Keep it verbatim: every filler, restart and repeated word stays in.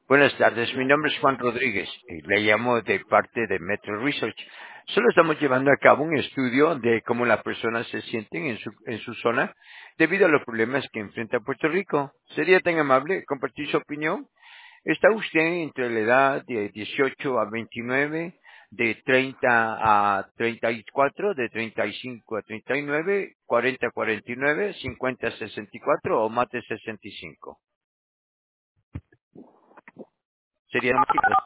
Buenas tardes, mi nombre es Juan Rodríguez y le llamo de parte de Metro Research. Solo estamos llevando a cabo un estudio de cómo las personas se sienten en su, en su zona debido a los problemas que enfrenta Puerto Rico. ¿Sería tan amable compartir su opinión? ¿Está usted entre la edad de dieciocho a veintinueve, de treinta a treinta y cuatro, de treinta y cinco a treinta y nueve, cuarenta a cuarenta y nueve, cincuenta a sesenta y cuatro o más de sesenta y cinco? Sería